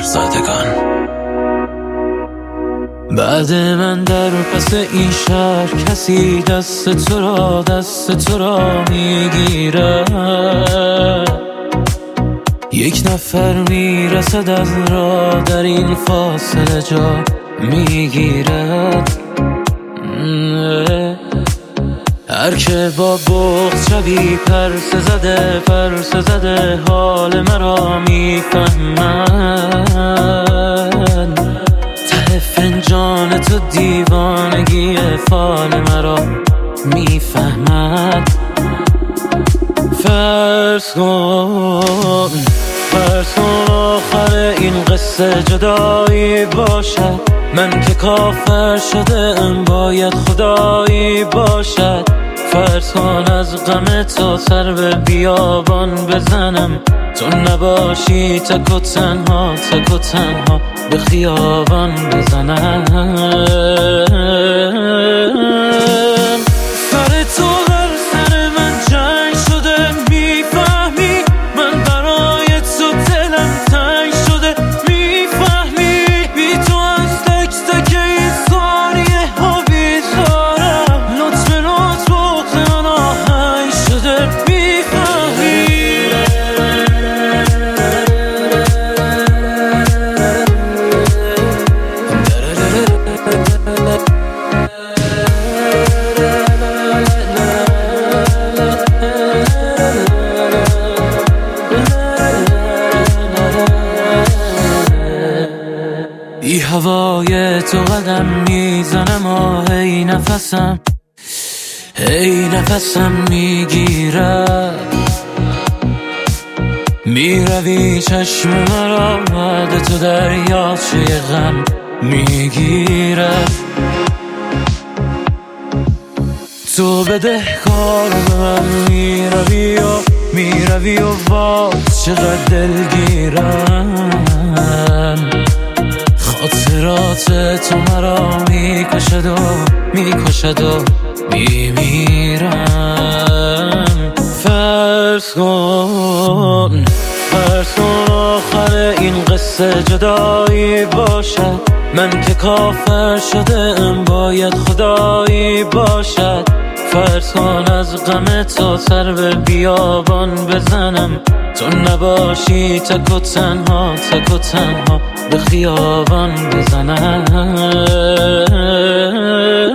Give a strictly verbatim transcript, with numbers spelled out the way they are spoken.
زدگان. بعد من در پس این شهر کسی دست تو را دست تو را میگیره، یک نفر میرسد از راه در این فاصله جا میگیرد. هر که با بغض شبی پرس زده پرس زده حال مرا میفهمد، ته فنجان تو دیوانگی فال مرا میفهمد. فرض کن فرض کن آخر این قصه جدایی باشد، من که کافر شده ام باید خدایی باشد. فرض کن از غم تو سر به بیابان بزنم، تو نباشی تک و تنها تک و تنها به خیابان بزنم. سر تو بر سر من جنگ شده، میفهمی من برای تو دلم تنگ شده، میفهمی بی تو از تک تک این ثانیه ها بیزارم، لطف لطف بغض من آهنگ شده، میفهمی. ای هوای تو قدم میزنم و هی نفسم هی نفسم میگیرد، میروی چشم مرا بعد تو دریاچه غم میگیرد. تو بده کار به من میروی و میروی و باز چقدر دلگیرم، خاطرات تو مرا میکشد و میکشد و میمیرم. فرض کن فرض کن آخر این قصه جدایی باشد، من که کافر شده ام باید خدایی باشد. فرض کن از غم تو سر به بیابان بزنم، تو نباشی تک و تنها تک و تنها به خیابان بزنم.